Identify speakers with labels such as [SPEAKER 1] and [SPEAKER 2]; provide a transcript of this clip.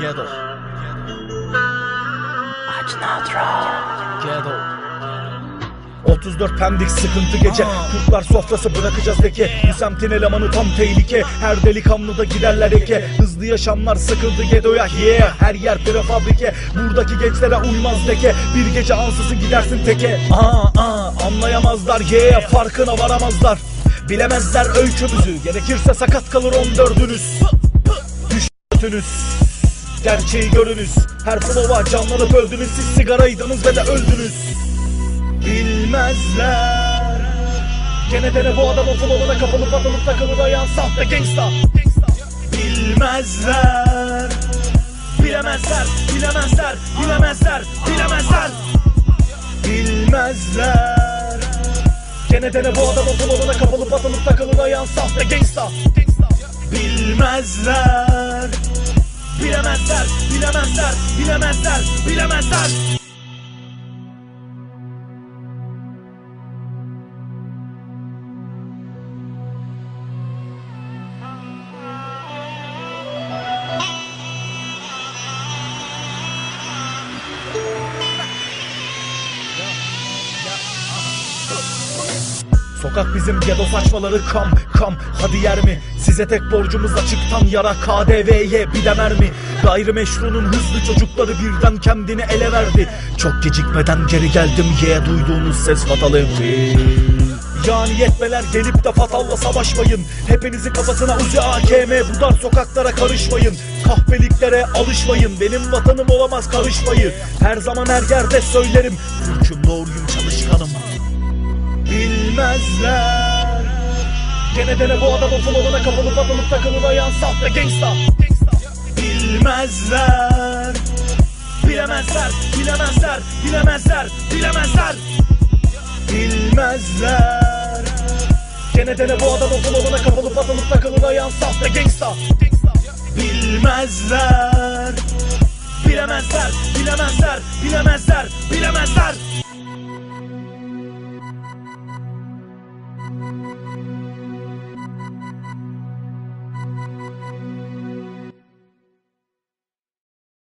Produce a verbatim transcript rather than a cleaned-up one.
[SPEAKER 1] Ghetto. Ghetto.
[SPEAKER 2] otuz dört Pendik sıkıntı gece, kurtlar sofrası bırakacağız leke. Bu semtin elemanı tam tehlike, her delikanlı da giderler eke. Hızlı yaşamlar sıkıntı ghetto'ya, yeah. Her yer prefabrike, buradaki gençlere uymaz leke. Bir gece ansızın gidersin teke. Aa, aa, anlayamazlar, yeah. Farkına varamazlar, bilemezler öykümüzü. Gerekirse sakat kalır on dördünüz. Düştünüz, gerçeği görünüz. Her flow'a canlanıp öldünüz. Siz sigaraydınız ve de öldünüz. Bilmezler, gene de ne bu adam o flow'una kapılıp atılıp takılıp dayan sahte gangsta. Bilmezler, bilemezler, bilemezler, bilemezler, bilemezler. Bilmezler, gene de ne bu adam o flow'una kapılıp atılıp takılıp dayan sahte gangsta. Bilmezler, bilemezler, bilemezler, bilemezler, bilemezler. Sokak bizim ghetto saçmaları kam kam. Hadi yer mi? Size tek borcumuz açıktan yara K D V'ye bir de mermi. Gayrimeşrunun hızlı çocukları birden kendini ele verdi. Çok gecikmeden geri geldim ye, duyduğunuz ses fatal emri. Yani yetmeler gelip de fatalla savaşmayın. Hepinizin kafasına uzi A K M, bu dar sokaklara karışmayın. Kahpeliklere alışmayın, benim vatanım olamaz karışmayı. Her zaman her yerde söylerim, Türk'üm doğruyum çalışkanım. Bilmezler, gene de ne bu adam o flow'una kapılıp atılıp takılıp dayan sahte gangsta. Bilmezler, bilemezler, bilemezler, bilemezler, bilemezler. Bilmezler, gene de ne bu adam o flow'una kapılıp atılıp takılıp dayan sahte gangsta. Bilmezler, bilemezler, bilemezler, bilemezler, bilemezler.